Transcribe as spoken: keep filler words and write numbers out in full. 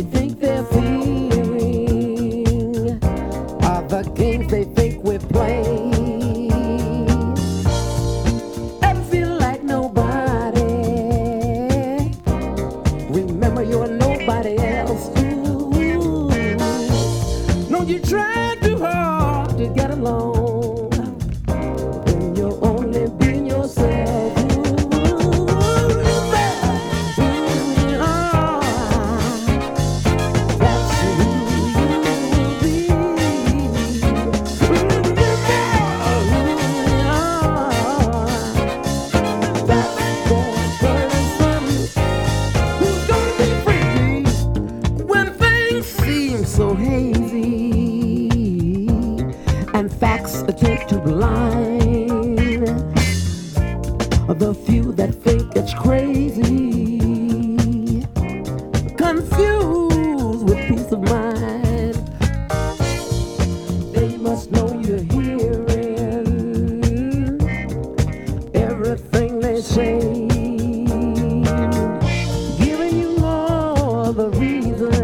they think they're feeling are the games they think we're playing. Ever feel like nobody? Remember you're nobody else too. No, you try too hard to get along when you're only being yourself. So hazy and facts attempt to blind the few that think it's crazy, confused with peace of mind. They must know you're hearing everything they say, giving you all the reason